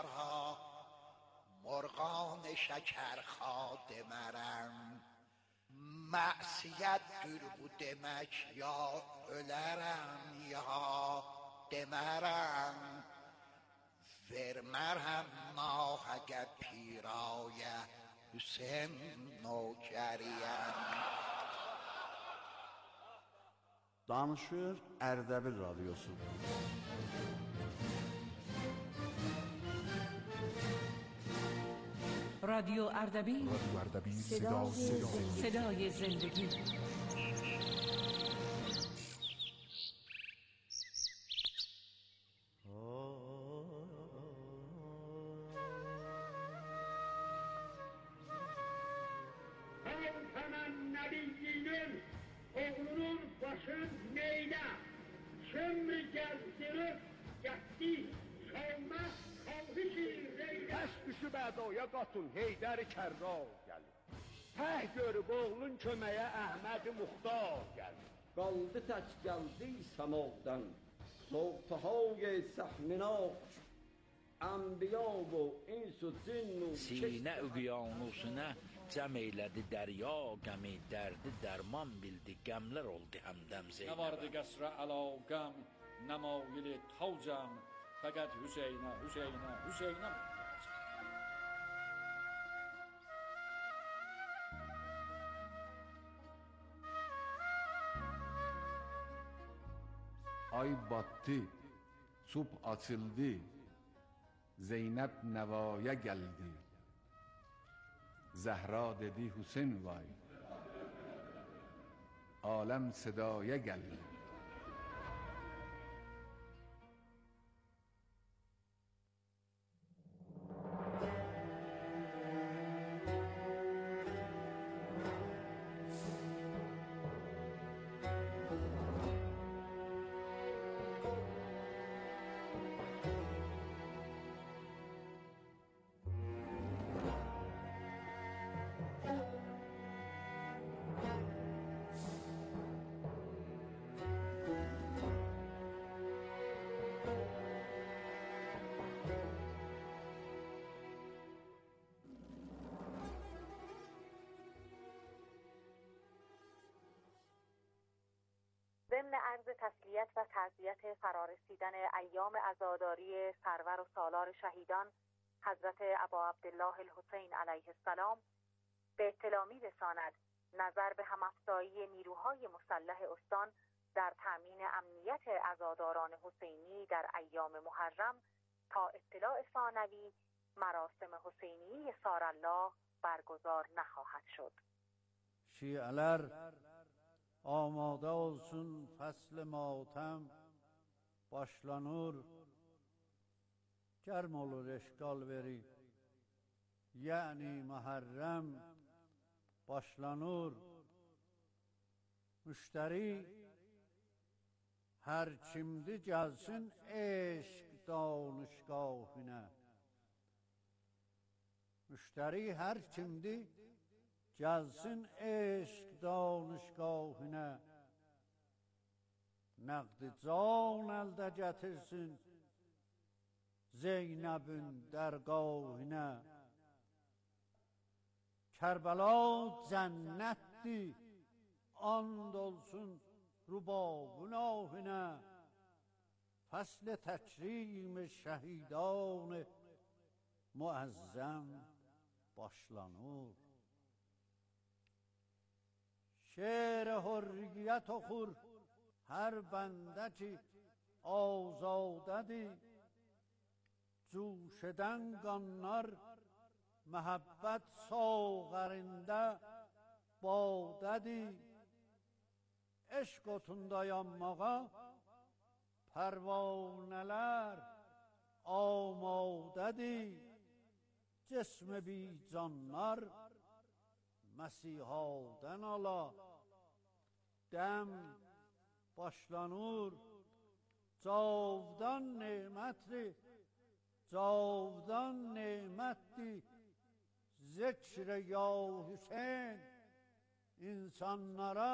کارها مرغان şekerxade merem Məsiyyətdir bu demək ya ölərəm ya demərəm Vermərəm nahəqə pirayə Hüseyin nökəriyəm Danışır Ərdəbil Radyosu. رادیو اردبیل صدای زندگی Hemen Nebiyyinin oğlunun başı neyde? Şimdi gezdirip gitti. Şovma kaldı reyde. Təs düşüb ədaya qatın, Heydər Kərrar gəlir. Təh görüb oğlun köməyə Əhməd Muxtar gəlir. Qaldı tək gəldi səmadan, soğtahay səhminax, Ənbiya bu insu cinnu Sinə üqyanusuna cəm eylədi dərya qəmi, dərdi dərman bildi, qəmlər oldu həmdəm Zeynəbə. Nə vardı qəsrə əlaqəm, nəmayili tavcəm, fəqət Hüseynə, Hüseynə, Hüseynə. Ay battı, subh açıldı, Zeynəb nəvaya gəldi. Zəhra dedi Hüseyin vay, aləm sedaya gəldi. ضمن عرض تسلیت و تعزیت فرارسیدن ایام عزاداری سرور و سالار شهیدان حضرت ابا عبدالله الحسین علیه السلام به اطلاع می‌رساند نظر به همافزایی نیروهای مسلح استان در تأمین امنیت عزاداران حسینی در ایام محرم تا اطلاع ثانوی مراسم حسینی سارالله برگزار نخواهد شد. شیعه‌lər آماده olsun fasl matem başlanır germ olur eşgal veri yani Muharrem başlanır müşteri her kimdi gelsin eşk danışgahına müşteri her kimdi gelsin eşk danışgahına Nəqd can əldə gətirsin Zeynəbin dərgahına Kərbəla cənnətdir And olsun ruba günahına Fəsl təkrim şəhidan muəzzəm başlanır Şeir hürriyyət oxur Hər bəndə ki azadədir Cuş edən qanlar məhəbbət sağərində badədir Eşq otunda yanmağa pərvanələr amadədir Cism-i bicanlar Məsihadən ala Dəm başlanır Cavdan nemətdir Cavdan nemətdir Zikr-i ya Hüseyin insanlara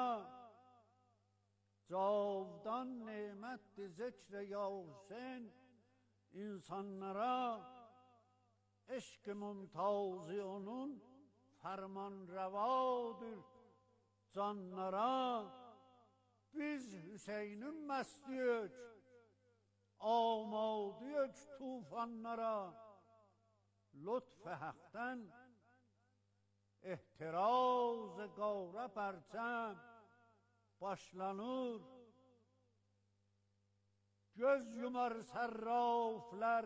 Cavdan nemətdir Zikr-i ya Hüseyin insanlara eşk-i mumtazı onun ferman revadır canlara. Biz Hüseyin'in məstiyük, amadiyük tufanlara. Lütf-i hak'tan ehtiraz gavre perçem başlanır. Göz yumar serraflar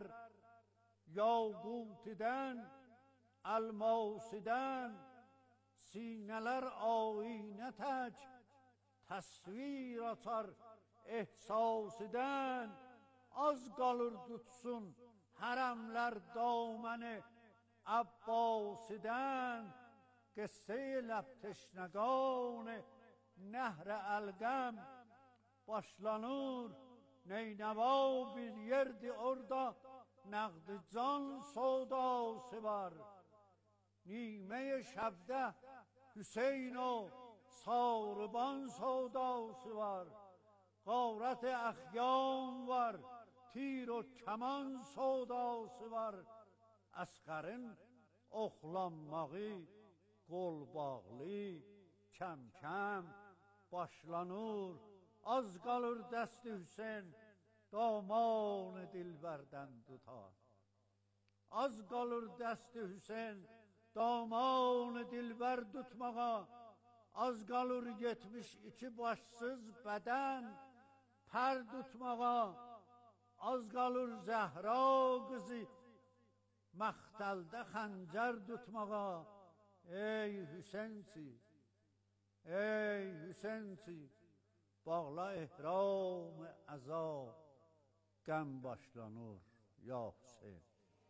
yakutiden, elmasiden, sineler ayine tek tasvir açar ehsasiden. Az kalır tutsun haremler dameni Abbasiden. Kısse leb teşnegan nehr elgem başlanır. Neyneva bir yerdi orada naqd can sodası var. Nime şebde Hüseyin o sarban sodası var. Gavret ahyam var, tir o keman sodası var. Asgarın oxlanmağı qol bağlı kem kem başlanır. Az kalır dəsti Hüseyin damanı dilberden tutar. Az kalır dəsti Hüseyin damanı dilber tutmağa. Az kalır 72 başsız beden per tutmağa. Az kalır Zehra kızı məxtəldə xəncər tutmağa. Ey Hüseyinçi, ey Hüseyinçi, bağla ehram-ı əza, qəm başlanır ya Hüseyin.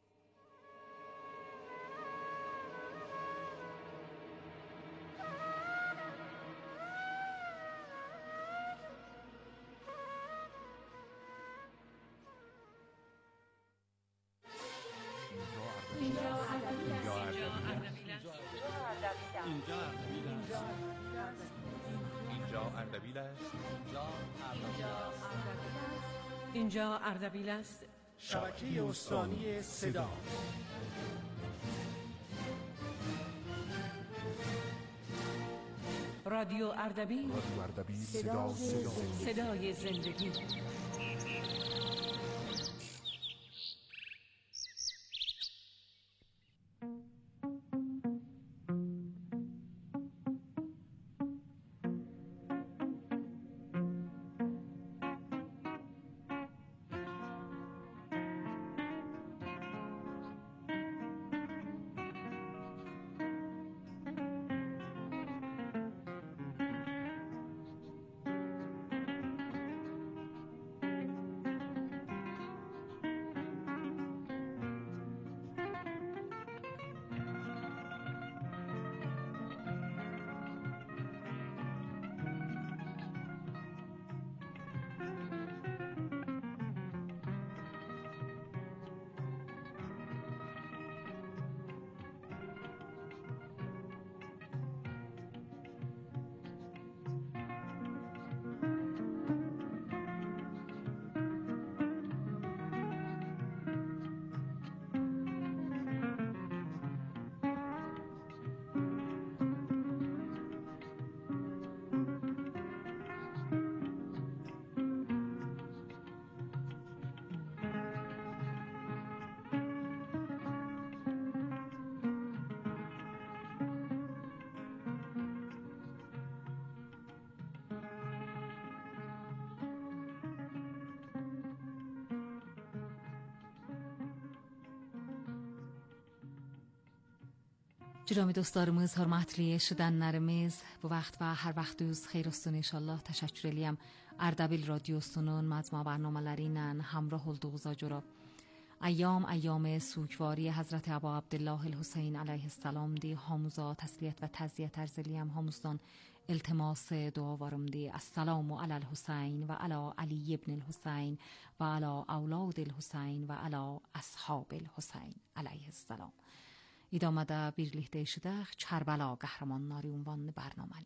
اینجا اردبیل است. شبکه استانی صدا. رادیو اردبیل. صدای زندگی. Cürami dostlarımız, hörmətli eşidənlərimiz, bu vaxt və hər vaxtınız xeyir olsun inşallah. Təşəkkür eləyəm Ardabil radiosunun məcmua برنامه‌ləri ilə همراه olduğunuza görə. ایام سوگواری حضرت ابا عبدالله الحسین علیه السلام دی. هموزا تسلیت و تعزیت ارزلیم هموزدان التماس دعاوارم دی. السلام علی الحسین و علی علی ابن الحسین و علی اولاد الحسین و علی اصحاب الحسین علیه السلام. İdamada birlikdə eşidək Kərbəla qəhrəmanları ünvanlı bərnaməli.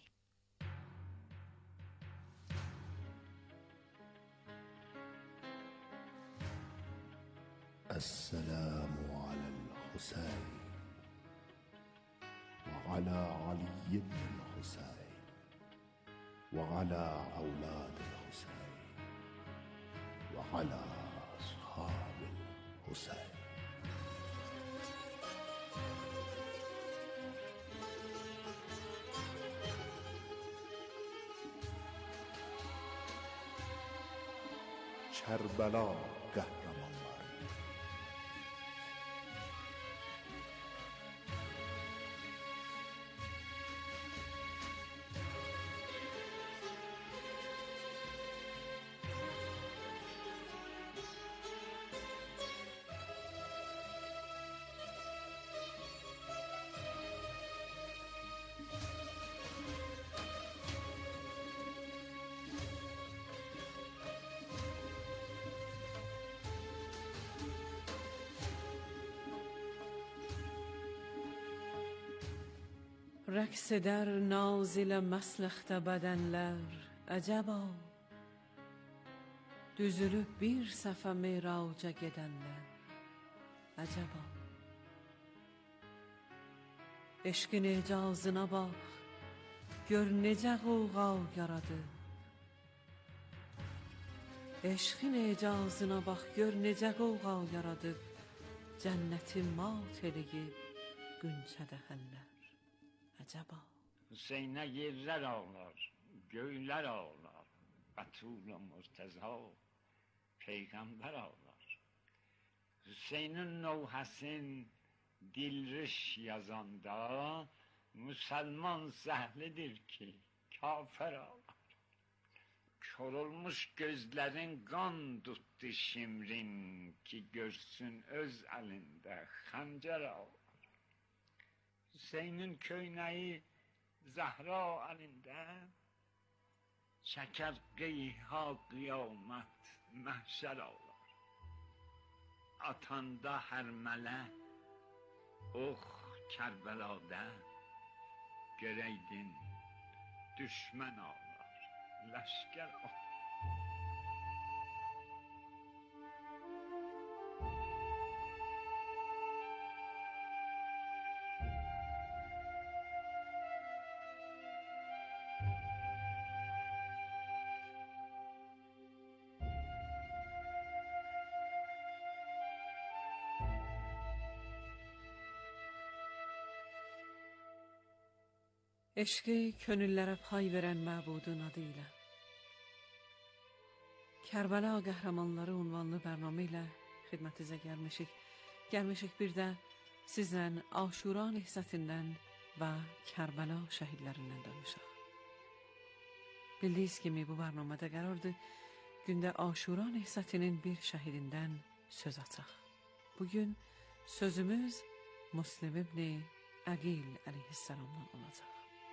السلام على الحسين وعلى علي بن الحسين وعلى أولاد الحسين وعلى أصحاب الحسين. کربلا قهرمانları. Rəqs edər naz ilə məsləhdə bədənlər, əcəba, düzülüb bir səfə meyraca gedənlər, əcəba. Eşqin icazına bax, gör necə qoğqa yaradır. Eşqin icazına bax, gör necə qoğqa yaradır. Cənnəti mat eləyib qünçədə həllər. Acaba Hüseyn'e yerler ağlar, göğler ağlar, Betul'la Murteza, peygamber ağlar. Hüseyin'in novhəsin dilriş yazanda, Müslüman zəhlidir ki, kafir ağlar. Kör olmuş gözlerin kan tuttu şimrin, ki görsün öz elinde xəncər ağlar. Hüseyin'in köynəyi Zəhra əlində, çəkər qeyha qiyamət məhşər ağlar. Atanda hər mələ, ox Kərbəlada, görəydin düşmən ağlar, ləşkər ağlar. Eşqi könüllərə pay verən məbudun adı ilə Kərbəla qəhrəmanları unvanlı bərnamə ilə xidmətinizə gəlmişik. Gəlmişik bir də sizlə Aşura nehsətindən və Kərbəla şəhidlərindən danışaq. Bildiyiniz kimi bu bərnamədə qərardır gündə Aşura nehsətinin bir şəhidindən söz açaq. Bugün sözümüz Müslim ibn Əqil əleyhissalamdan olacaq.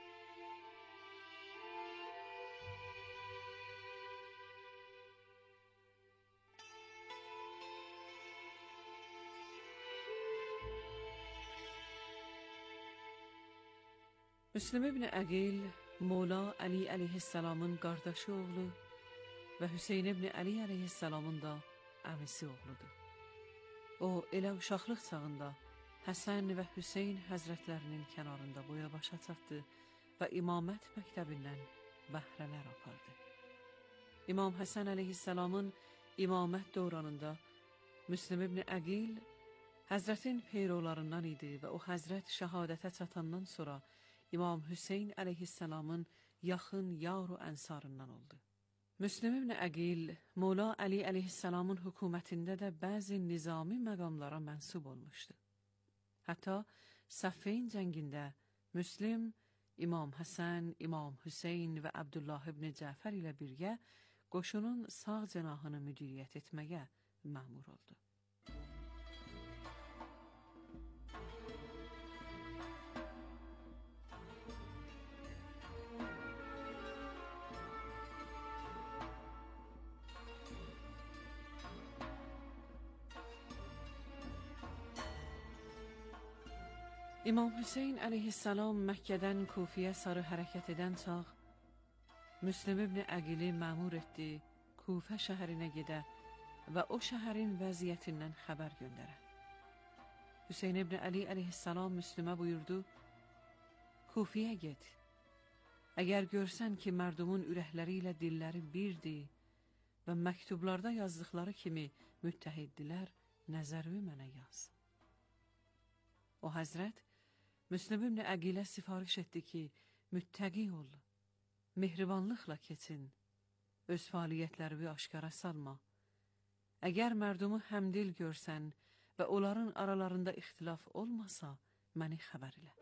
Müslim ibn Əqil, Mola Əli əleyhissalamın qardaşı oğlu və Hüseyn ibn Əli əleyhissalamın da əmisi oğludur. O, elə uşaqlıq çağında Həsən və Hüseyn həzrətlərinin kənarında boya başa çatdı və imamət məktəbindən bəhrələr apardı. İmam Həsən əleyhissalamın imamət dövranında Müslim ibn Əqil həzrətin peyrolarından idi və o həzrət şəhadətə çatandan sonra İmam Hüseyn əleyhissalamın yaxın yar və ənsarından oldu. Müslim ibn Əqil, Mola Əli əleyhissalamın hökumətində də bəzi nizami məqamlara mənsub olmuşdu. Hətta Səffeyn cəngində Müslim, İmam Həsən, İmam Hüseyn və Abdullah ibn Cəfər ilə birgə qoşunun sağ cənahını müdiriyyət etməyə məmur oldu. İmam Hüseyn əleyhissalam Məkkədən Kufiyə sarı hərəkət edən çağ, Müslim ibn Əqili məmur etdi, Kufə şəhərinə gedə və o şəhərin vəziyyətindən xəbər göndərə. Hüseyin ibn Ali əleyhissalam Müslümə buyurdu: Kufiyə get. Əgər görsən ki, mərdumun ürəkləri ilə dilləri birdir və məktublarda yazdıqları kimi müttəhiddirlər, nəzərvi mənə yaz. O həzrət Müslüm ibn Əqilə sifariş etdi ki, müttəqi ol, mehribanlıqla keçin, öz fəaliyyətləri aşkara salma. Əgər mərdumu həmdil görsən və onların aralarında ixtilaf olmasa, məni xəbər elə.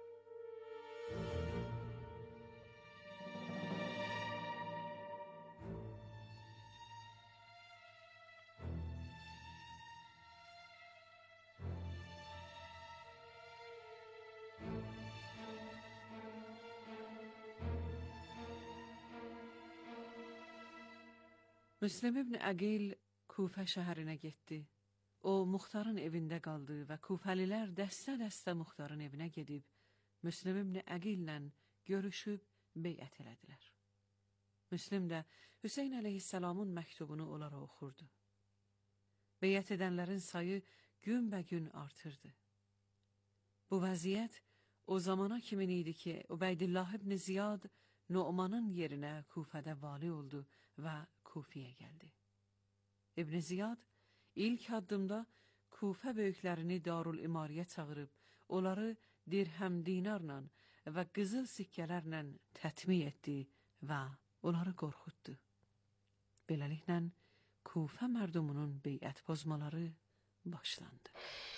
Müslim ibn Əqil Kufə şəhərinə getdi. O, Muxtarın evində qaldı və Kufəlilər dəstə-dəstə Muxtarın evinə gedib, Müslim ibn Əqillə görüşüb beyət elədilər. Müslim də Hüseyn əleyhissalamın məktubunu onlara oxurdu. Beyət edənlərin sayı günbəgün artırdı. Bu vəziyyət o zamana kimin idi ki, Ubeydillah ibn Ziyad Nu'manın yerinə Kufədə vali oldu və Kufiyə gəldi. İbn Ziyad ilk addımda Kufə böyüklərini Darul İmariyə çağırıb, onları dirhəm dinarla və qızıl sikkələrlə tətmiq etdi və onları qorxutdu. Beləliklə, Kufə mərdumunun beyət pozmaları başlandı.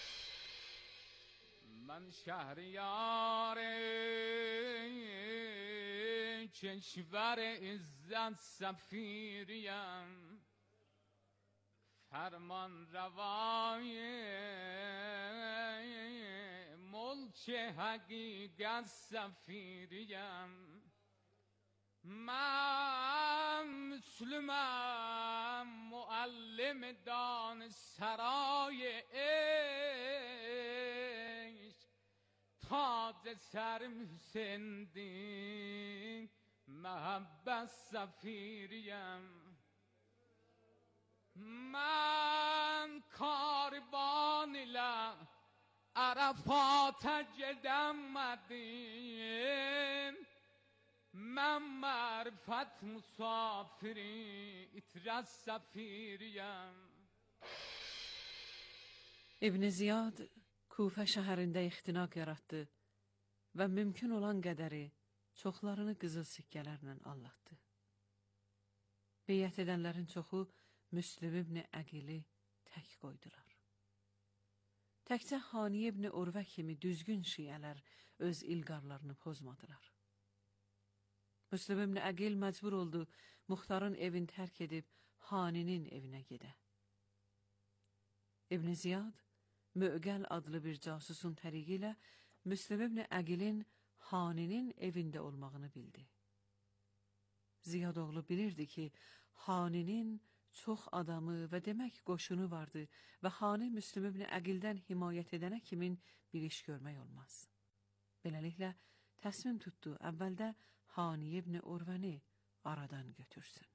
Mən şəhriyar کشور عزت سفیریم فرمان روای ملک حقیقت سفیریم من مسلمم معلم دانشسرای عشق تاج سرم حسین محبت سفیریم من کاروان لا عرفات جدمدیم من معرفت مسافری اترس سفیریم. İbn Ziyad Kufə şəhərində ixtinaq yaratdı və mümkün olan qədəri çoxlarını qızıl sikkələrlə allatdı. Beyət edənlərin çoxu Müslim ibn Əqili tək qoydular. Təkcə Hani ibn Urvə kimi düzgün şiələr öz ilqarlarını pozmadılar. Müslim ibn Əqil məcbur oldu Muxtarın evini tərk edib Haninin evinə gedə. İbn Ziyad Mü'gəl adlı bir casusun təriqi ilə Müslim ibn Əqilin Haninin evində olmağını bildi. Ziyad oğlu bilirdi ki, Haninin çox adamı və demək qoşunu vardı və Hani Müslim ibn Əqildən himayət edənə kimin bir iş görmək olmaz. Beləliklə, təsmim tutdu, əvvəldə Hani ibn Urvəni aradan götürsün.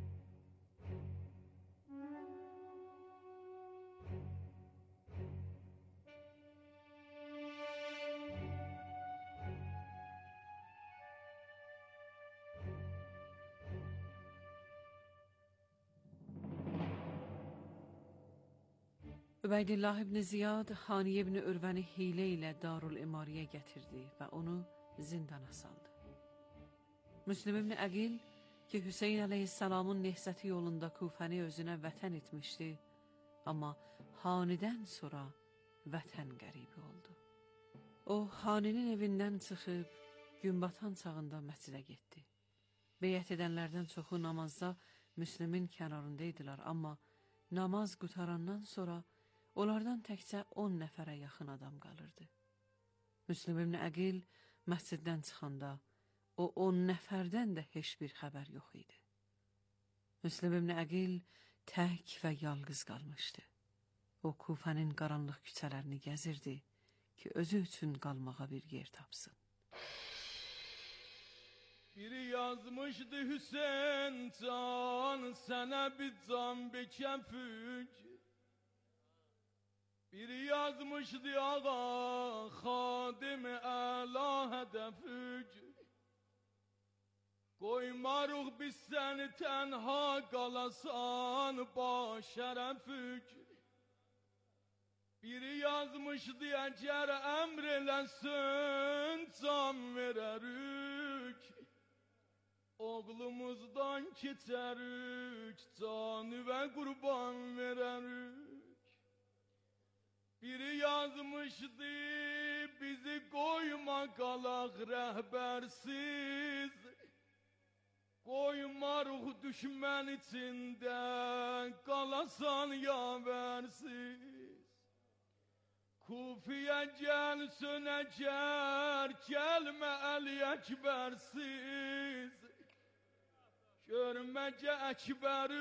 Ubeydillah ibn Ziyad Hani ibn Urvəni hilə ilə Darul İmariyə gətirdi və onu zindana saldı. Müslim ibn Əqil ki, Hüseyin əleyhissalamın nehsəti yolunda Kufəni özünə vətən etmişdi, amma Hanidən sonra vətən qəribi oldu. O, Haninin evindən çıxıb günbatan çağında məscidə getdi. Beyət edənlərdən çoxu namazda Müslimin kənarındaydılar, amma namaz qutarandan sonra onlardan təkcə 10 nəfərə yaxın adam qalırdı. Müslim ibn Əqil məsciddən çıxanda o 10 nəfərdən də heç bir xəbər yox idi. Müslim ibn Əqil tək və yalqız qalmışdı. O, Kufənin qaranlıq küçələrini gəzirdi ki, özü üçün qalmağa bir yer tapsın. Biri yazmışdı Hüseyin can, sənə bir can bekəfüc. Biri yazmışdı ağa Xadim-i Əla hədəfüc. Qoymarıq biz səni tənha qalasan başərəfüc. Biri yazmışdı əgər əmr eləsin can verərük. Oğlumuzdan keçərük canı və qurban verərük. Biri yazmışdı bizi qoyma qalaq rəhbərsiz. Qoymarıq düşmən içində qalasan yavərsiz. Kufiyə gəlsin əgər gəlmə Əli Əkbərsiz. Görməcə Əkbəri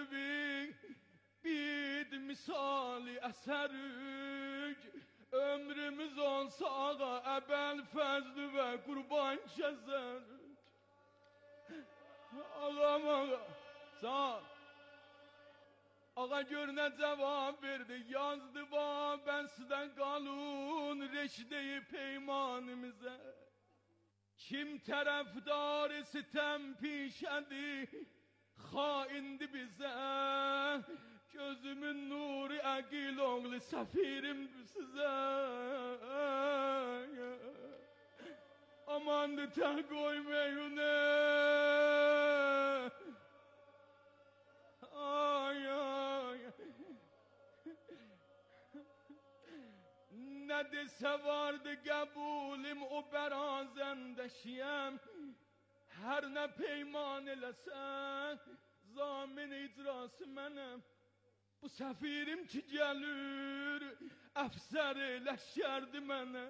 bid misali əsərük. Ömrümüz olsa ağa əbəl fəzli və qurban kəzərük. Ağam ağa sağ ol. Ağa gör nə cavab verdi. Yazdı ben sizden qalun reşdeyi peymanımıza. Kim tərəfdarı sitem pişədi xaindi bize. Gözümün nuru Əqil oğlu səfirimdir size. Amandı tə qoymayın. Ay ay. Ne dese vardı qəbulim o bərazəndəşiyəm. Hər nə peyman eləsən zamin icrası mənəm. Bu səfirim ki gəlir əfsər eləşərdi mənə.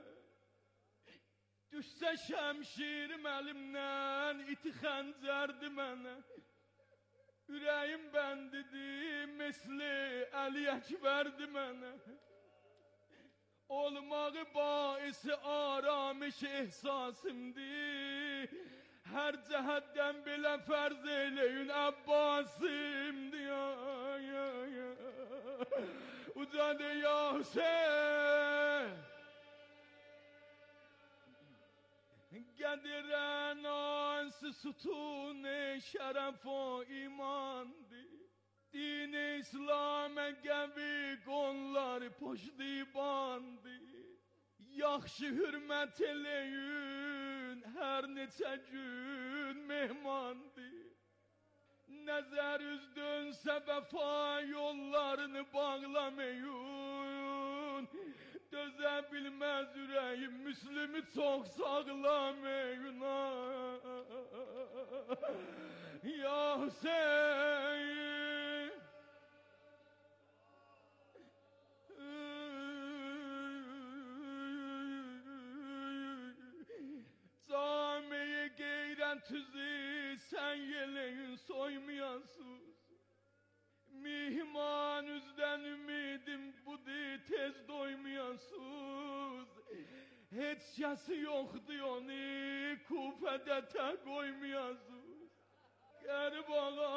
Düşsə şəmşirim əlimdən iti xəncərdi mənə. Ürəyim bəndidir misli Əli Əkbərdi mənə. Olmağı baisi aramış ehsasımdır. Hər cəhətdən belə fərz eyləyin Əbbasimdir. Ucadı ya Hüseyin. Qədirən ansı sütun-i şərəf o imandır. Din-i İslam'a qəvi qonlar poşdibandır. Yaxşı hürmət eləyin hər neçə gün mehmandır. Nəzər üz dönsə vəfa yollarını bağlamayın. Dözə bilməz ürəyim Müslümü çox sağlamayın. Ya Hüseyin. Cami-i qeyrət üzü sən yeleyin soymayasız. Mihman üzdən ümidim budur tez doymayasız. Heç kəsi yoxdur onu Kufədə tə qoymayasız. Qərib ağa,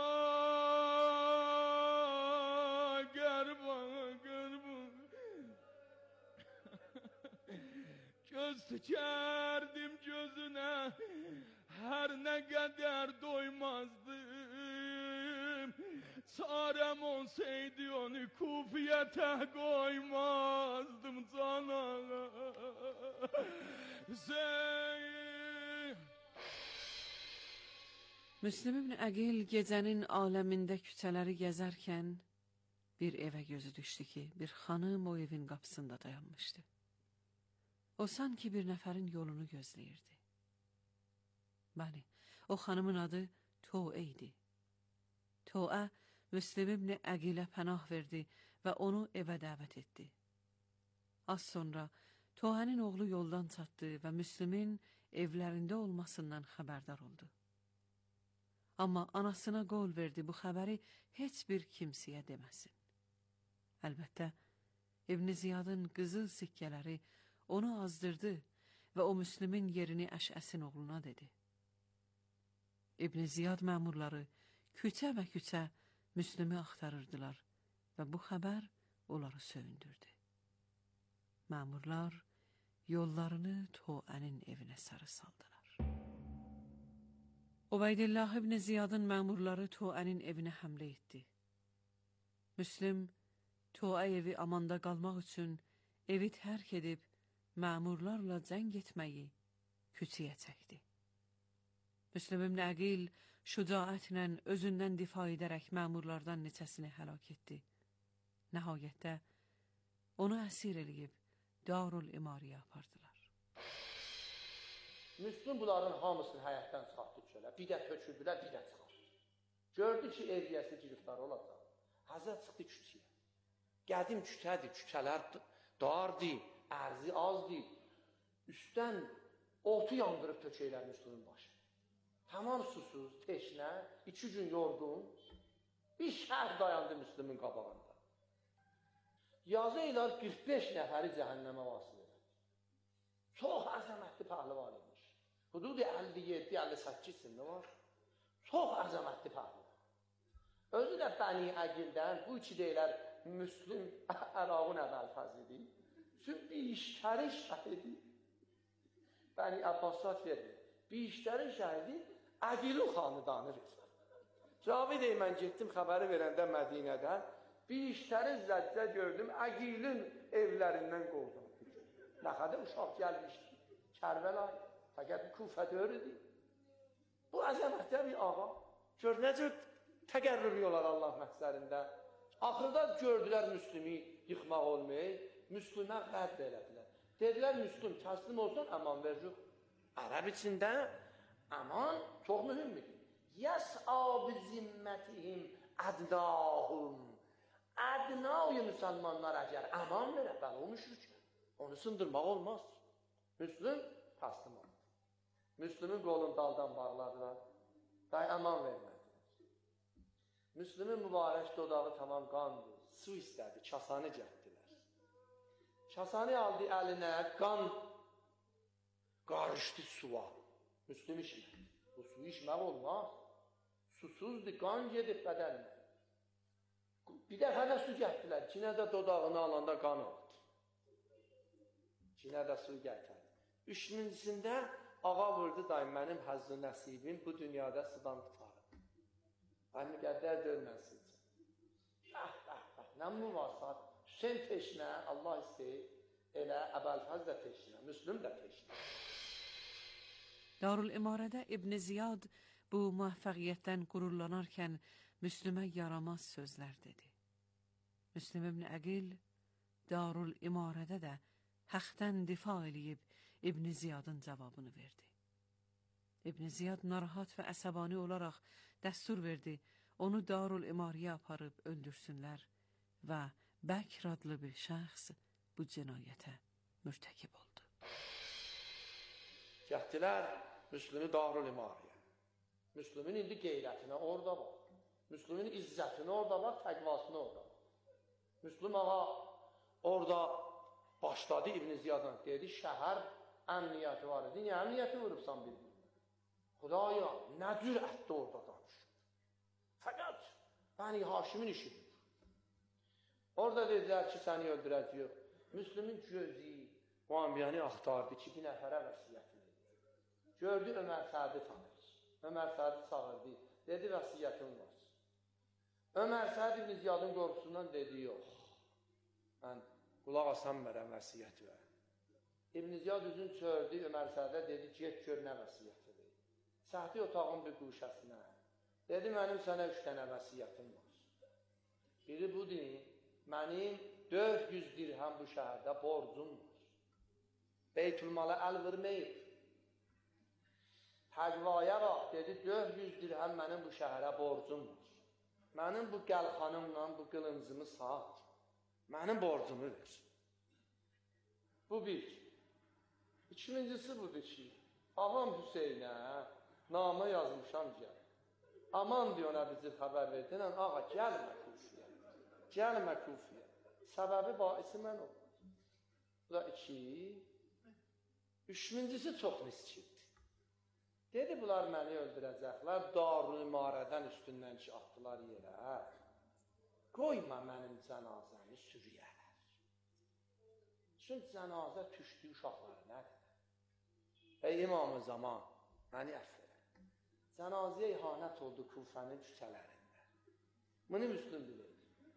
qərib ağa, qərib ağa. Göz tükərdim gözünə, hər nə qədər doymazdım. Çarəm olsaydı onu Kufiyətə qoymazdım cana. Hüseyin. Müslüm ibn Əqil gecənin aləmində küçələri gəzərkən bir evə gözü düşdü ki, bir xanım o evin qapısında dayanmışdı. O sanki bir nəfərin yolunu gözləyirdi. Bəli, o xanımın adı Toə idi. Toə Müslüm ibn Əqilə pənah verdi və onu evə dəvət etdi. Az sonra Toənin oğlu yoldan çatdı və Müslümin evlərində olmasından xəbərdar oldu. Amma anasına qol verdi bu xəbəri heç bir kimsəyə deməsin. Əlbəttə, İbn Ziyadın qızıl sikkələri onu azdırdı və o Müslümin yerini Əşəsin oğluna dedi. İbn Ziyad məmurları küçə və küçə Müslümü axtarırdılar və bu xəbər onları söyündürdü. məmurlar yollarını Toənin evinə sarı saldılar. Ubeydillah ibn Ziyadın məmurları Toənin evinə həmlə etdi. Müslim Toə evi amanda qalmaq üçün evi tərk edib məmurlarla cəng etməyi küçüyə çəkdi. Müslim ibn Əqil şücaətlə özündən difa edərək məmurlardan neçəsini həlak etdi. Nəhayətdə onu əsir eləyib Darul İmariyə apardılar. Müslüm bunların hamısını həyətdən çıxartdı çölə. Bir də töküldülər, bir də çıxartdı. Gördü ki, evriyəsi giriftar olacaq. Həzrət çıxdı küçəyə. Qədim küçədir, küçələr dardır, ərzi azdır. Üstdən otu yandırıb tökəylər Müslümün başı. Tamam susuz, teşnə, 2 gün yorgun, bir şəhər dayandı Müslümün qabağında. Yazı ilə 45 nəfəri cəhənnəmə vasıl edir. Çox əzəmətli pəhlivan imiş. Hudud 57-58 sinni var. Çox əzəmətli pəhlivan. Özü də Bəni Əqildən, bu iki deyilər Müslüm Ərağın Əbəlfəzidir. Çünki bir işləri şəhidi Bəni Əbbasat verir. Bir işləri şəhidi Əqilin xanıdanı verir. Cavid mən getdim xəbəri verəndə Mədinədən, bir işləri zəccə gördüm, Əqilin evlərindən qovdum. Nə qədər uşaq gəlmişdi. Kərbəla, fəqət Kufə dörüdür. Bu əzəmətdə bir ağa. Gör, necə təqərrüb olar Allah məhzərində. Axırda gördülər Müslümü yıxmaq olmayı, Müslümə qərb elədilər. Dedilər, Müslüm təslim olsun, əman veririk. Ərəb içində əman çox mühümdür. Yəs-ab-ı zimmətihim ədnahum. Ədnayı müsəlmanlar əgər əman verə, bəli, o müşrik. Onu sındırmaq olmaz. Müslüm təslim oldu. Müslümün qolunu daldan bağladılar. Day əman vermədilər. Müslümün mübarək dodağı tamam qandı. Su istədi, kasanı gəldilər. Kasanı aldı əlinə, qan qarışdı suya. Müslüm içmədi. Bu suyu içmək olmaz. Susuzdur, qan gedib bədəninə. Bir dəfə də su gəldilər. İçinə də dodağını alanda qan oldu. İçinə də su gətirdi. 3-cüsündə ağa vurdu, dayım, mənim həzz-ı nəsibim bu dünyada sudan tutarım. Ay müqəddər dönməsin. Nə müvasat? Hüseyin teşnə, Allah istəyir, elə Əbəlfəz də teşnə, Müslüm də teşnə. Darul İmarədə İbn Ziyad bu müvəffəqiyyətdən qürurlanarkən Müslümə yaramaz sözlər dedi. Müslüm ibn Əqil Darul İmarədə də həqdən difa eləyib İbn Ziyadın cavabını verdi. İbn Ziyad narahat və əsəbani olaraq dəstur verdi, onu Darul İmariyə aparıb öldürsünlər və Bəkr adlı bir şəxs bu cinayətə mürtəkib oldu. Gəldilər Müslümü Darul İmariyə. Müslümün indi qeyrətinə orada bax. Müslümün izzətini orada bax, təqvasını orada bax. Müslüm ağa orada başladı İbn Ziyaddan. Dedi, şəhər əmniyyəti var idi. Niyə əmniyyəti vurubsan bildir? Xudaya, nə cürətdə orada danışır. Fəqət Bəni Haşimin işidir. Orada dedilər ki, səni öldürəcək. Müslümün gözü o anbiyanı axtardı ki, bir nəfərə vəsiyyətini edir. Gördü Ömər Sədi tanır. Ömər Sədi çağırdı. Dedi, vəsiyyətin var. Ömər Səd İbn Ziyadın qorxusundan dedi, yox. Mən qulaq asanmərəm vəsiyyət ver. İbn Ziyad üzün çördü, Ömər Sədə dedi, get gör nə vəsiyyətidir. Səhdi otağın bir quşəsinə. Dedi, mənim sənə 3 dənə vəsiyyətim var. Biri budur, mənim 400 dirhəm bu şəhərdə borcum var. Beytülmala əl verməyib. Təqvaya bax, dedi, 400 dirhəm mənim bu şəhərə borcum var. Mənim bu qəlxanımla bu qılıncımı sat. Mənim borcumu ver. Bu bir. İkincisi budur ki, ağam Hüseynə namə yazmışam gəl. Aman diyor ona bizi xəbər verdin, ağa gəlmə Kufiyə. Gəlmə Kufiyə. Səbəbi baisi mən o. Bu da 2. Üçüncüsü çox miskindir. Dedi, bunlar məni öldürəcəklər, Darul İmarədən üstündən ki, atdılar yerə. Qoyma mənim cənazəmi sürüyərlər. Üçün cənazə düşdü uşaqları nədir? Ey İmam-ı Zaman, məni əfv elə. Cənazəyə ihanət oldu Kufənin küçələrində. Bunu Müslüm bilir.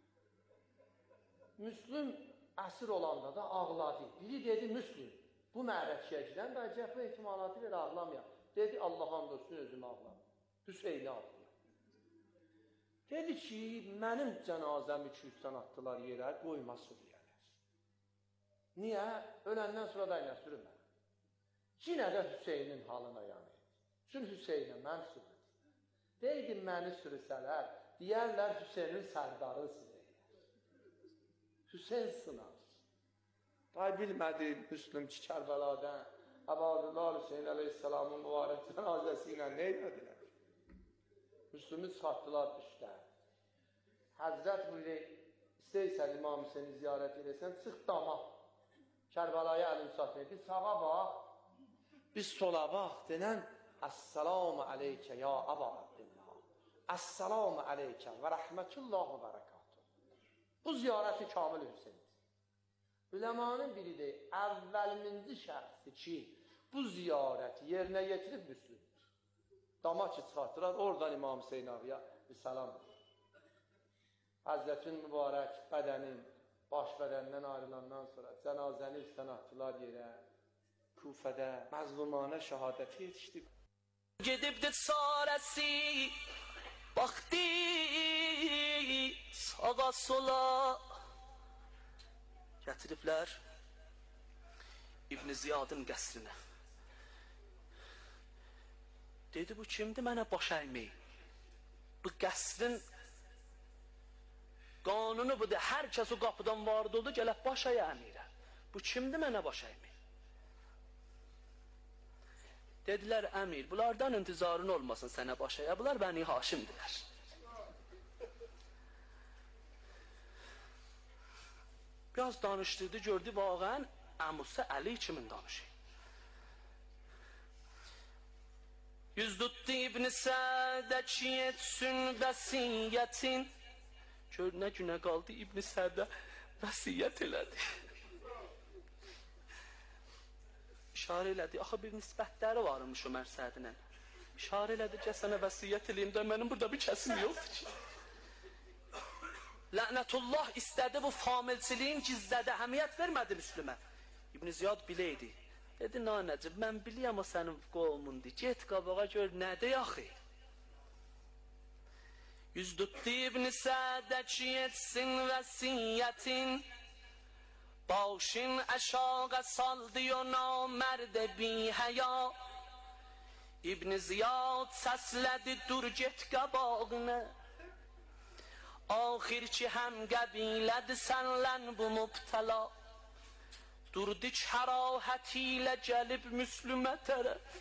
Müslüm əsir olanda da ağladı. Biri dedi Müslüm, bu məərəkəyə gidən də cəhvə ehtimalatı ver ağlamayaq. Dedi Allah andolsun özümü ağlam. Hüseyni ağlayam. Dedi ki, mənim cənazəmi 200-dən atdılar yerə, qoyma sürüyərlər. Niyə? Öləndən sonra da ilə sürünmə. Yenə də Hüseynin halına yanır. Üçün Hüseynə mən sürüdüm. Deydi, məni sürüsələr, deyərlər Hüseynin sərdarı sürüyər. Hüseyn sınar. Day bilmədi Müslüm ki, Kərbəladən Əbadullah Hüseyin əleyhissalamın mübarək cənazəsi ilə nə edədilər? Müslümü çıxartdılar düşlər. Həzrət buyuruyor, istəyirsən İmam Hüseyni ziyarət edəsən, çıx dama. Kərbəlaya əlim satmayın. Bir sağa bax, bir sola bax. Denən, Əssalamu aleykə ya Əba Abdillah. Əssalamu aleykə və rəhmətullah və bərəkatuhu. Bu ziyarəti Kamil Hüseyindir. Üləmanın biri de, əvvəliminci şəxsi ki, bu ziyarəti yerinə yetirib Müslüm. Dama ki çıxartdılar, oradan İmam Hüseyin ağıya bir salam verir. Həzrətin mübarək bədənin baş bədəndən ayrılandan sonra cənazəni üstdən atdılar yerə. Kufədə məzlumanə şəhadəti yetişdi. Gedibdi çarəsi, baxdı sağa sola. Gətiriblər İbn Ziyadın qəsrinə. Dedi, bu kimdir mənə baş əymək? Bu qəsrin qanunu budur. Hər kəs o qapıdan vardı oldu, gələk baş əyə əmirə. Bu kimdir mənə baş əymək? Dedilər, əmir, bunlardan intizarın olmasın sənə baş əyə. Bunlar Bəni Haşimdirlər. Biraz danışdırdı, gördü vaqən əmusə Əli kimin danışır. Yüz tutdu İbn Sədə ki etsin vəsiyyətin. Gör nə günə qaldı İbn Sədə vəsiyyət elədi. İşarə elədi, axı bir nisbətləri varmış Ömər Sədinin. İşarə elədi ki, sənə vəsiyyət eləyim də mənim burada bir kəsim yoxdur ki. Lənətullah istədi bu familçiliyin gizlədə əhəmiyyət vermədi Müslümə. İbn Ziyad biləydi. Dedi, nanəcib, mən biliyəm o sənin qovmundur. Get qabağa gör, nədir yaxı? Yüz tutdu İbn Sədə ki etsin vəsiyyətin. Başın əşağa saldı o namərdə bi həya. İbn Ziyad səslədi, dur get qabağına. Axir ki həm qəbilədi sənlən bu mübtəla. Durdu kərahəti ilə gəlib Müslümə tərəf.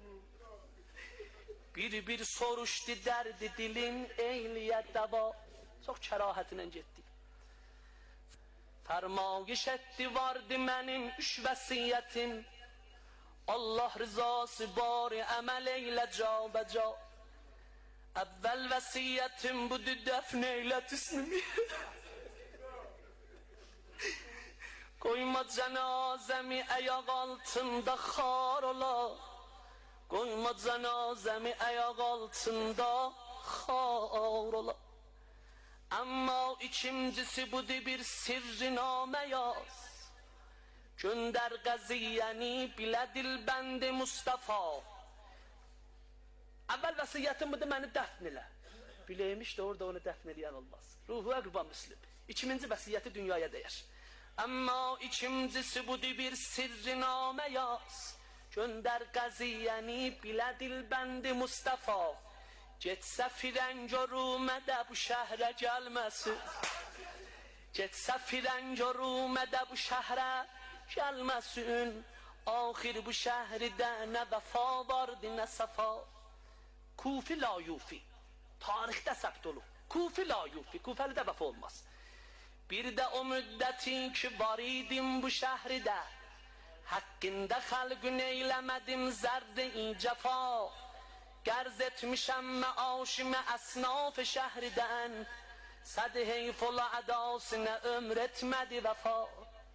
Bir soruşdu dərdi dilin eyliyə dəva. Çox kərahətinə getdi. Fərmayiş etdi vardı mənim üç vəsiyyətim. Allah rızası bari əməl eylə cabəca. Əvvəl vəsiyyətim budur dəfn eylət ismimi. Qoyma cənazəmi əyaq altında xar ola. Qoyma cənazəmi əyaq altında xar ola. Amma ikincisi budur bir sirrinamə yaz. Göndər qəziyyəni bilə dilbəndi Mustafa. Əvvəl vəsiyyətim budur, məni dəfn elə. Biləymiş də orada onu dəfn eləyən olmaz. Ruhu əqba Müslüm. İkinci vəsiyyəti dünyaya dəyər. Amma ikincisi budur bir sirrinamə yaz. Göndər qəziyyəni bilə dilbəndi Mustafa. Getsə firəng o Rumədə bu şəhrə gəlməsin. Getsə firəng o Rumədə bu şəhrə gəlməsin. Axir bu şəhridə nə vəfa vardı nə səfa. Kufi la yufi. Tarixdə səbt olub. Kufi la yufi. Kufəlidə vəfa olmaz. Bir də o müddəti ki var idim bu şəhridə. Haqqında xəlqün eyləmədim zərdə-i cəfa. Qərz etmişəm məaşimə əsnaf şəhridən. Səd heyf ola ədasına ömr etmədi vəfa.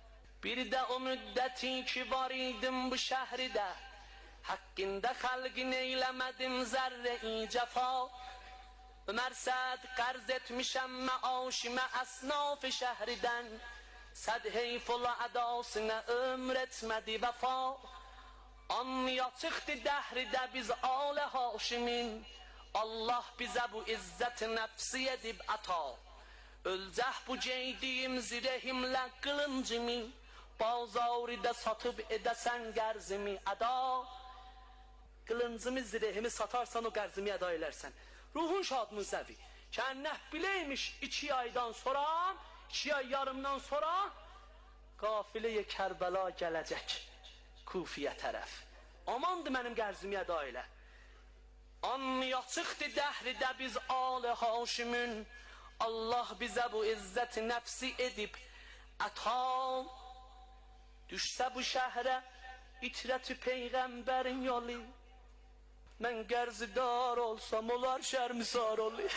Bir de o müddeti ki var idim bu şehirde, hakkında halgin eylemedim zerre-i cefa. Ömer Sad qarz etmişem maaşime asnaf şehriden, sad heyfula adasına ömür etmedi vefa. Anlıya çıktı dehride biz âle Haşimin, Allah bize bu izzet nefsi edib ata. Ölceh bu ceydiyim zirehimle kılıncımı, bazaride satıp edesen gerzimi ada. Kılıncımı zirehimi satarsan o gerzimi eda edersen. Ruhun şad müzevi. Kenneh bileymiş 2 aydan sonra, 2 ay yarımdan sonra kafile-i Kerbela gelecek Kufiye tərəf. Amandır mənim gərzimi əda elə. Anlıya çıxdı dəhrdə biz âl-i Haşimin, Allah bizə bu izzət nəfsi edib əta. Düşsə bu şəhrə itrəti peyğəmbərin yolu, mən qərzidar olsam olar şərmisar olayım.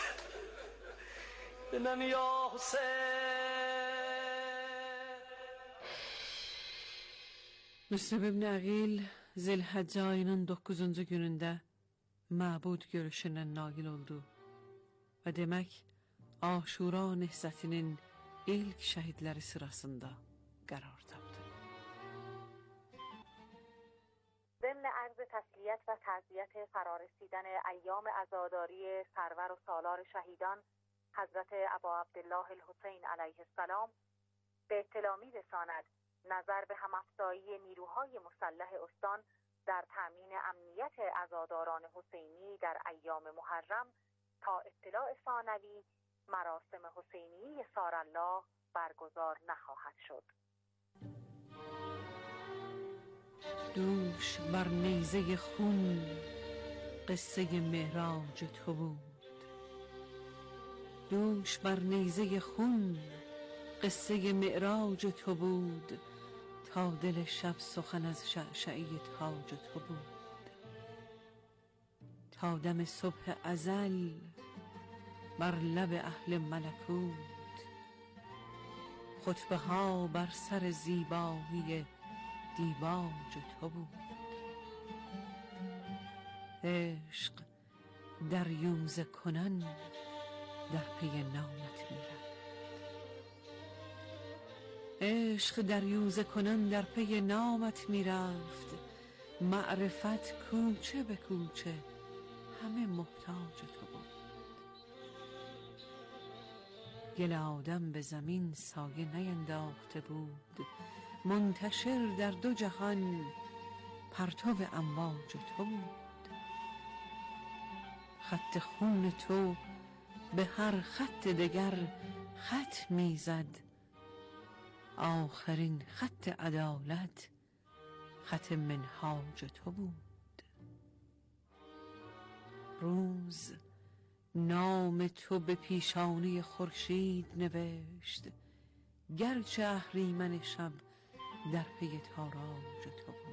Dinəm ya Hüseyin. Müslüm ibn Əqil Zilhəcce ayının 9-cu günündə məbud görüşündən nail oldu və demək Aşura nehzətinin ilk şəhidləri sırasında qərar tapdı. ضمن عرض تسلیت و تعزیت فرارسیدن ایام عزاداری سرور و سالار شهیدان حضرت ابا عبدالله الحسین علیه السلام به اطلاع می‌رساند نظر به همافزایی نیروهای مسلح استان در تأمین امنیت عزاداران حسینی در ایام محرم تا اطلاع ثانوی مراسم حسینی سارالله برگزار نخواهد شد. دوش بر نیزه خون قصه معراج تو بود، دوش بر نیزه خون قصه معراج تو بود، تا دل شب سخن از شعشعه تاج تو بود. تا دم صبح ازل بر لب اهل ملکوت، خطبه ها بر سر زیبایی دیباج تو بود. عشق دریوزه کنن در پی نامت میرفت، عشق دریوزه کنن در پی نامت میرفت. معرفت کوچه به کوچه همه محتاج تو بود. گل آدم به زمین سایه نینداخته بود، منتشر در 2 جهان پرتو امواج تو بود. خط خون تو به هر خط دگر خط میزد، آخرین خط عدالت خط منهاج تو بود. روز نام تو به پیشانی خورشید نوشت، گرچه اهریمن شب در پی تاراج تو بود.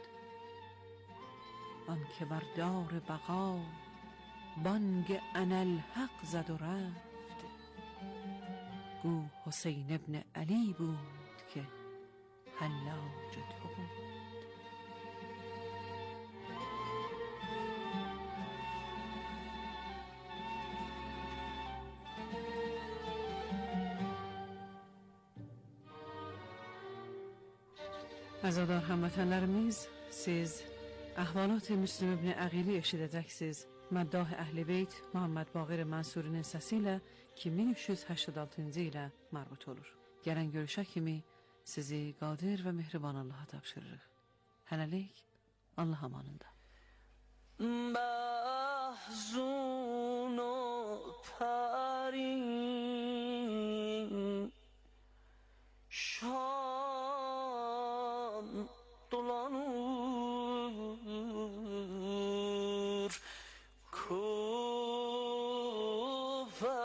آن که بر دار بقا بانگ اناالحق زد و رفت، گو حسین ابن علی بود که حلاج تو بود. Azadar hamvatanlarimiz, siz ahvalat Müslüm ibn Əqili eşidəcəksiniz. Məddah Əhl-i Beyt Muhammed Baqir Mansurinin səsi ilə 2386-cı ilə mərbut olur. Gələn görüşə kimi sizi qadir və mehriban Allaha tapşırırıq. Hələlik Allah amanında. محزون و پرین شام dolanır kufa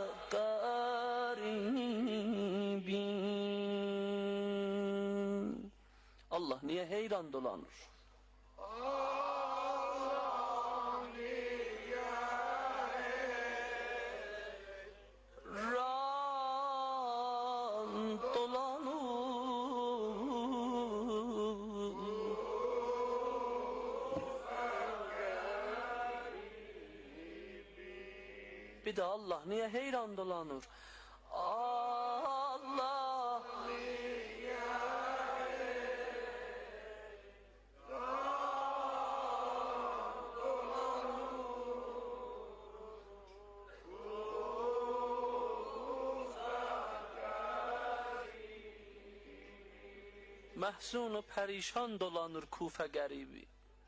garibin. Allah niye heyran dolanır? Ran dolanır Bir de Allah niye heyran dolanır? Allah محزون و پریشان dolanır Kufe garibi.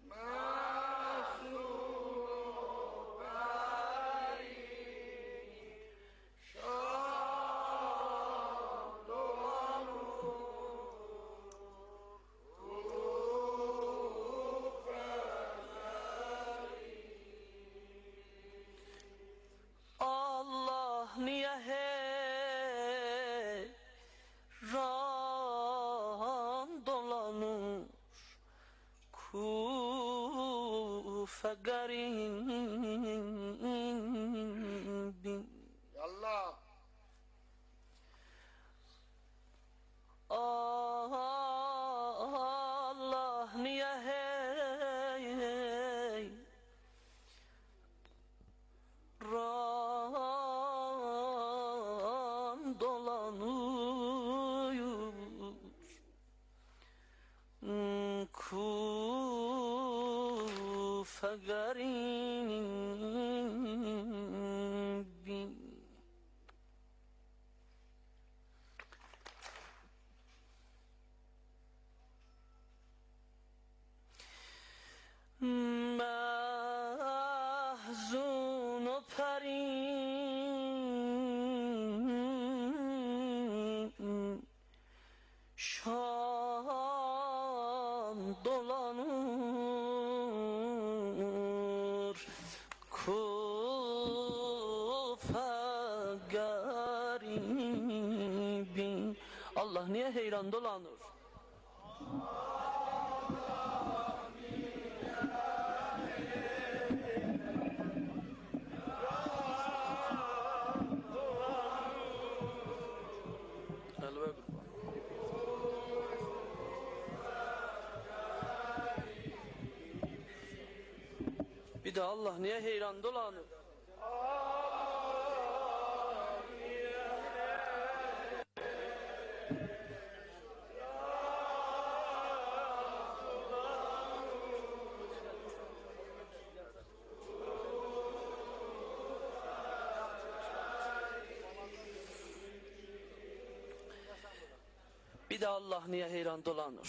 Allah niye heyran dolanır Kufe garibi. Yallah. Allah niye heyran dolanıyor Kufe garibi. محزون و پریشان dolanır Kufe garibi. Allah niye heyran dolanır? Bir de Allah niye heyran dolanır? Bir de Allah niye heyran dolanır?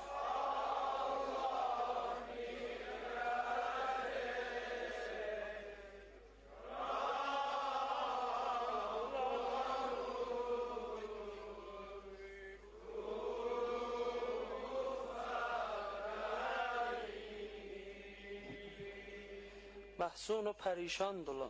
محزون و پریشان dolan.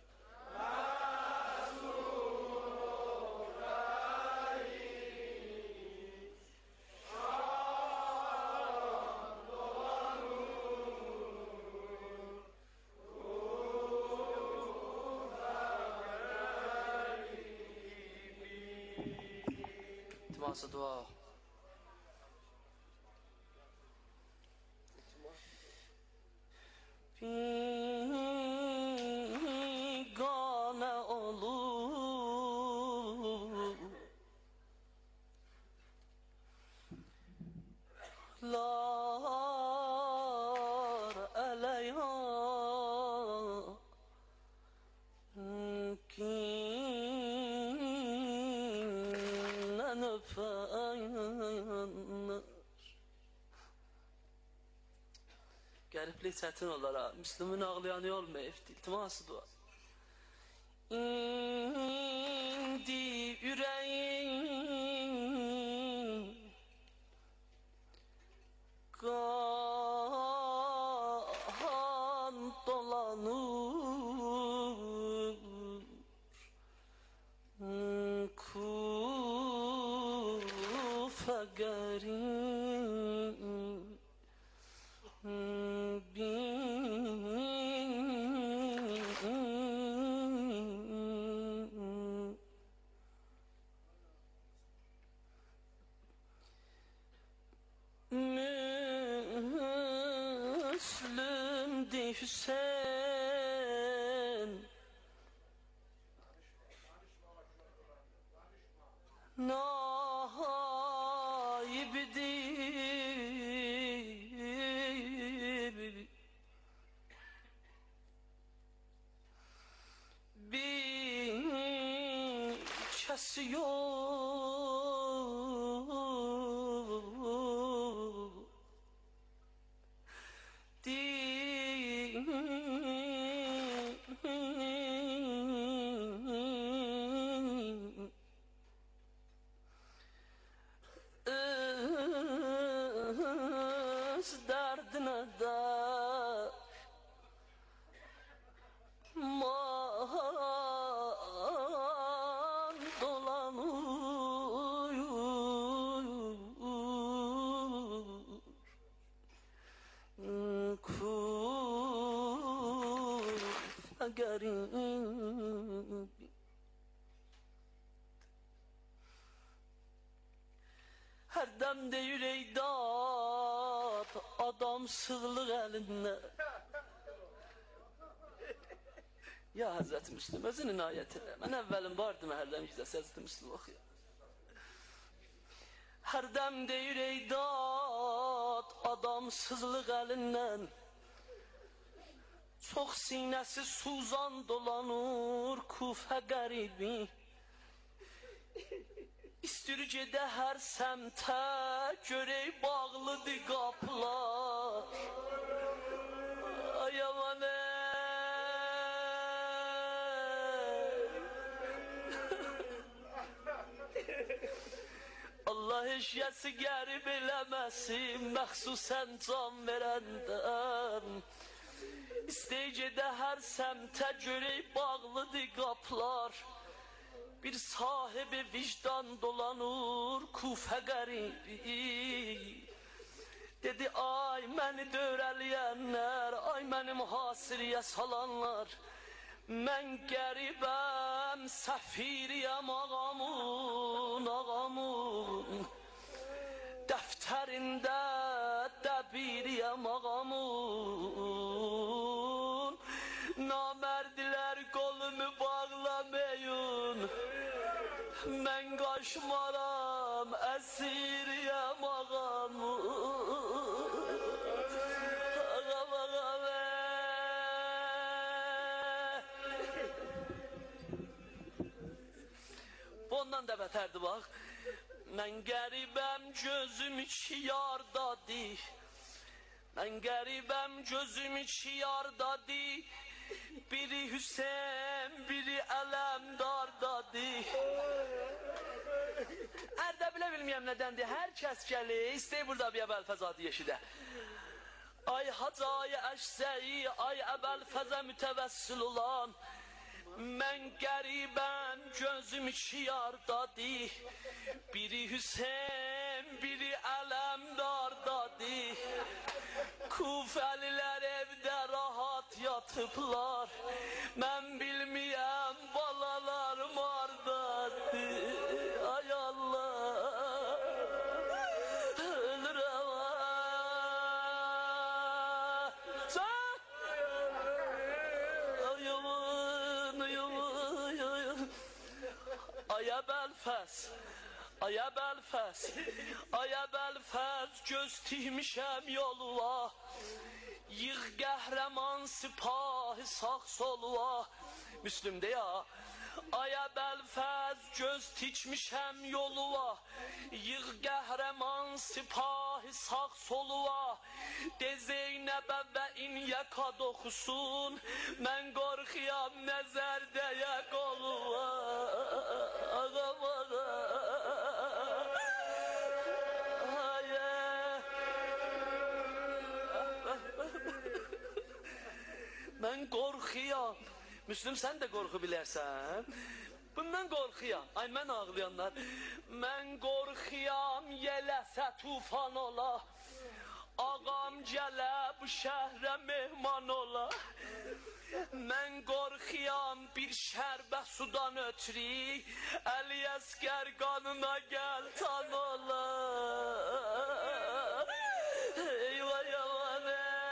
İltiması dua. Bigane olur lar aleyha kinnen feynler. Gariplik çətin olar ha. Müslümün ağlayanı olmayıb. İltiması dua. İndi ürəyim qan dolanır Kufe garibi. Müslüm Hüseyin kesi yok. Derdine de man dolanıyor Kufa garip. Her demde yüreği dağıt adam sığlık elinde. Ya Hazreti Müslüm özünün ayetine. Ben evvelim vardım her dem güzel Hazreti Müslüm okuyor. Her demde yüreği dağıt adam sığlık elinden. Çok sinesi suzan dolanır Kufa garibi. İstürcədə hər səmtə görək bağlıdır qapılar. Ay aman Allah eşyəsi qərib eləməsin məxsusən can verəndən. İstəyicədə hər səmtə görək bağlıdır qapılar. Bir sahibi vicdan dolanır Kufa garibi. Dedi ay məni dörəliyənlər, ay məni mühasiriyə salanlar. Mən qəribəm, səfiriyəm ağamın, ağamın. Dəftərində dəbiriyəm ağamın. Namərdilər qolumu bağlamayın. Mən qaşmaram, əsiriyəm ağamın. Ağam, ağam, bundan da bətərdir bax. Mən qəribəm, gözüm iki yardadır. Mən qəribəm, gözüm iki yardadır. Biri Hüseyin, biri Ələmdardadır. Ərdəbilə bilməyəm nədəndir. Hər kəs gəlir, istəyir burada bir Əbəlfəzadı yeşidə. Ay Hacayı Əşsəyi, ay Əbəlfəzə mütəvəssil olan. Mən qəribəm, gözüm iki yardadır. Biri Hüseyin, biri Ələmdardadır. Kufəlilər evdə rahat yatıblar. Mən bilməyəm balalarım hardadır. Ay Allah, ölürəm. Ay Əbəlfəz, ay Əbəlfəz, ay Əbəlfəz, göz tikmişəm yoluna. Yığ qəhrəman sipahi sağ soluna. Müslümdə ya. Ay Əbəlfəz, göz tikmişəm yoluna. Yığ qəhrəman sipahi sağ soluna. De Zeynəbə və İnya qad oxusun. Mən qorxuyam nəzərdəyə qoluna. Ağam, ağam. Mən qorxuyam. Müslüm sən də qorxu bilərsən. Bundan qorxuyam. Ay mən ağlayanlar. Mən qorxuyam yeləsə tufan ola. Ağam gələ bu şəhrə mehman ola. Mən qorxuyam bir şərbə sudan ötürü. Əli Əsgər qanına gəl tan ola. Eyvah yalan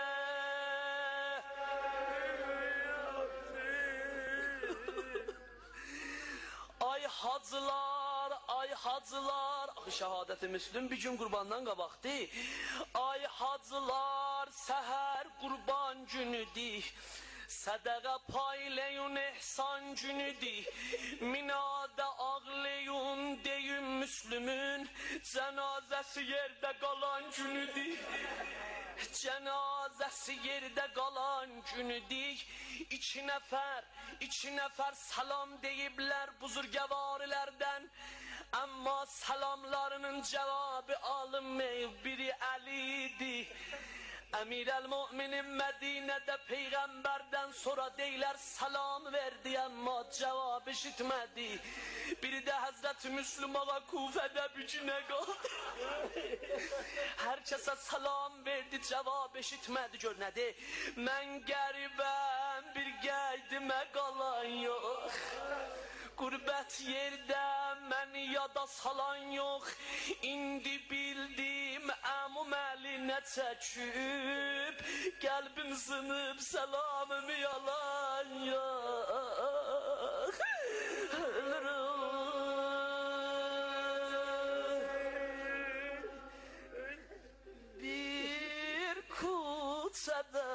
Ay hacılar, ay hacılar. Şəhadəti Müslüm bir gün qurbandan qabaqdı. Ay hacılar, səhər qurban günüdür. Sadaqa paylayun ihsan günüdür. Minada ağlayun deyim Müslümün. Cenazesi yerde kalan günüdür. Cenazesi yerde kalan günüdür. İki nefer salam deyibler buzurgavarilerden. Ama salamlarının cevabı alınmayıb. Biri Ali'di. Emir el-Mu'minin Medine'de peygamberden sonra deyler salam verdi ama cevap işitmedi. Biri de Hazreti Müslüm Ağa Kufe'de bütüne kaldı. Herkese salam verdi cevap işitmedi. Gör nədir? Mən qəribəm bir qeydimə qalan yox. Gurbət yerdə məni yada salan yox. İndi bildim əmum əlinə çəkib. Qəlbim sınıb salamımı yalan yox. Bir kutsada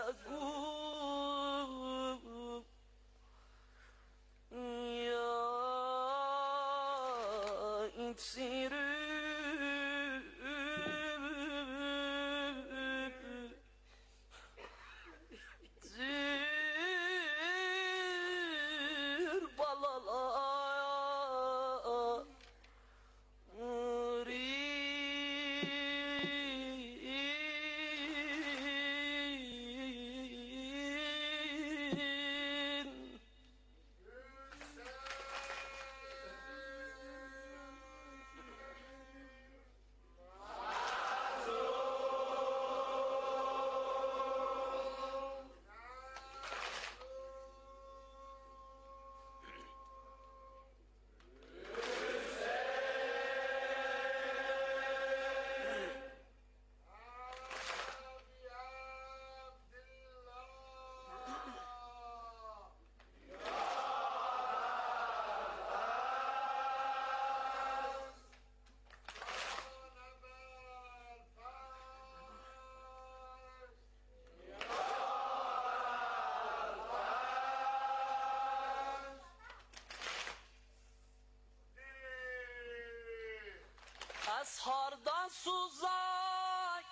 Hardan suzay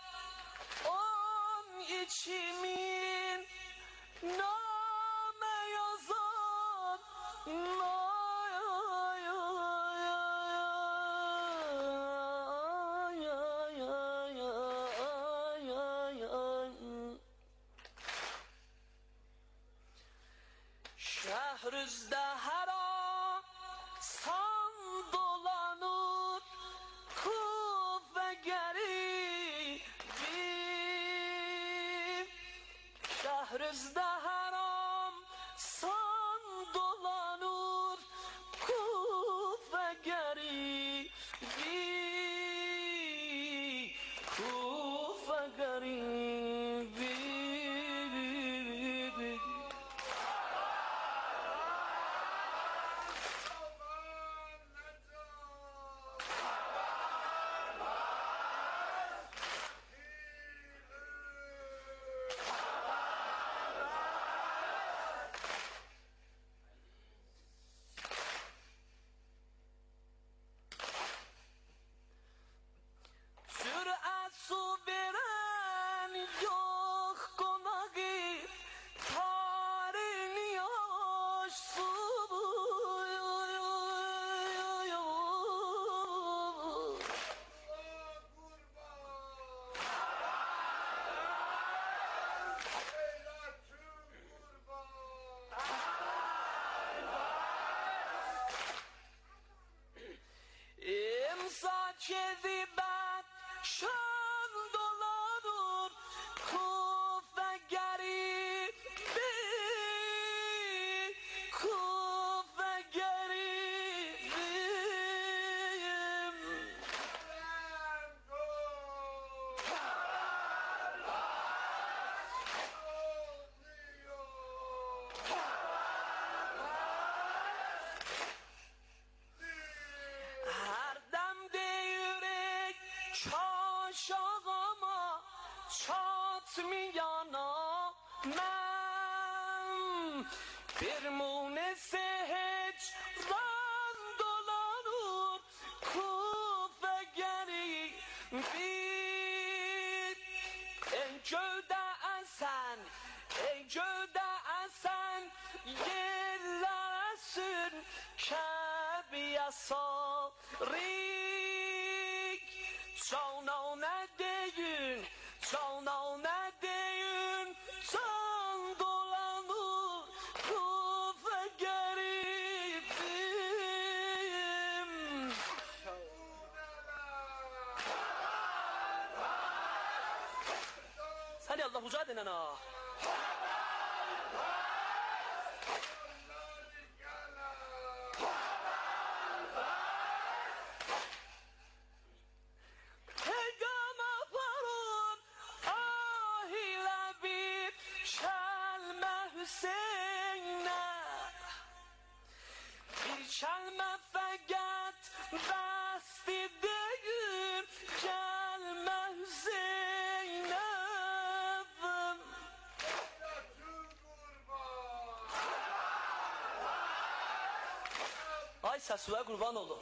içimin name yazan şehrüzde her an san dolanır Kufe geribi şehrüzde haram san dolanır Kufe geribi Kufe geribi Kezibet şan dolanır Kufe geribi Kufe geribim Çaşağıma çatmayana mən برمون سهج راندولانور کوفگری بید ای جوده انسان ای جوده انسان yerlesin Kabe'ye sarik Çana ne deyin Çana ne deyin Çan dolanır Kufe garibim Hadi Allah uca denen ha Çalma fakat basti değil gelme Zeynep'im Ay sesue kurban olun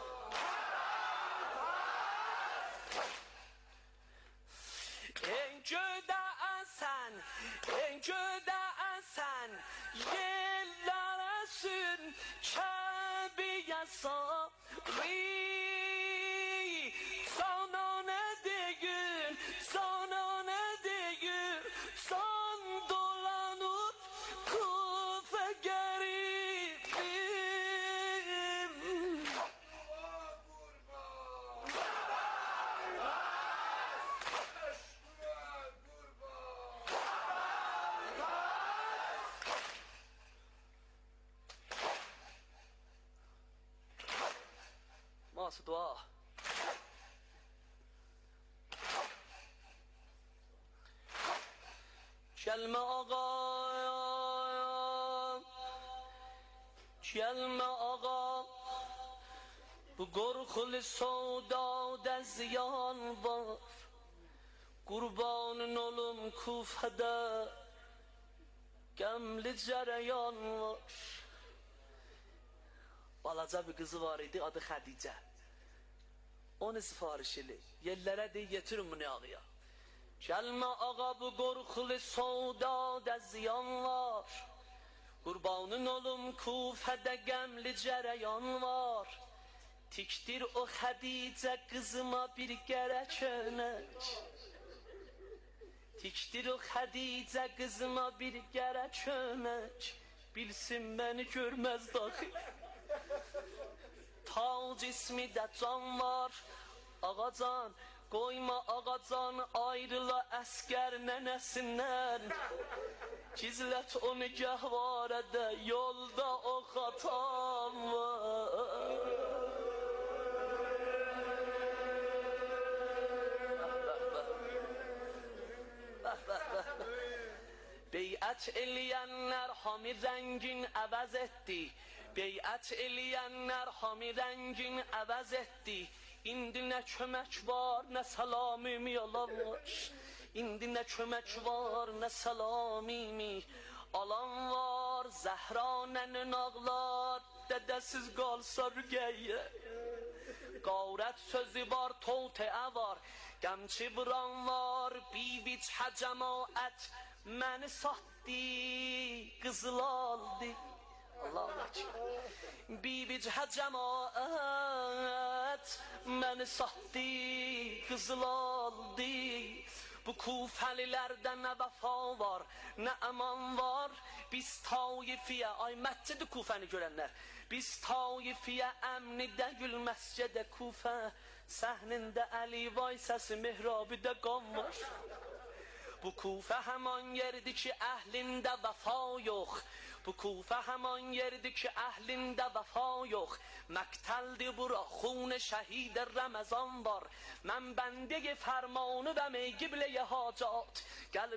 En cöde sen En cöde sen Yelleresin Kabe'ye sarik Sana ne deyin Sana ne deyin San dolanıp Kufe garibim Masa dua Gelme ağa Gelme ağa Bu korkulu savdada ziyan var Kurbanın olum Kufe'de Gemli cereyan var Balaca bir kızı var idi adı Hadice Onu sipariş eli Yerlere de getirin bunu ağaya Gelme ağa bu korkulu savdada ziyan var Kurbanın olum Kufe'de gemli cereyan var Tiktir o Hadice kızıma bir gerek örnek Tiktir o Hadice kızıma bir gerek örnek Bilsin beni görmez dahi Ta cismi de can var Ağacan koyma ağacan ayrıla esker nenesinden Gizlet onu gehvarede yolda o hatam var Beyat eleyenler hami rengin əvəz etdi Beyat eleyenler hami rengin əvəz etdi İndi nə kömək var nə salamimi yalan var İndi nə kömək var nə salamimi alan var Zəhra nənün ağlar dədəsiz qalsa rüqəyyə Qarət sözü var tolteə var Gəmçi vuran var bivicə cəmaət Məni satdı qızıl aldı Allahu Ekber Bivicə cəmaət Məni satdı qızıl aldı Bu Kufəlilərdə nə vəfa var Nə əman var Biz taifiyə Ay məscid-i Kufəni görənlər Biz taifiyə əmnidə gül məscədə Kufə Səhnində Əli vay səsi mihrabidə qan var Bu Kufə həman yerdir ki əhlində vəfa yox Bu Kufə həman yerdir ki əhlində vəfa yox Məqtəldir bura xun şəhid Ramazan var Mən bəndəgi fərmanı və meyqibləyə hacat Gəl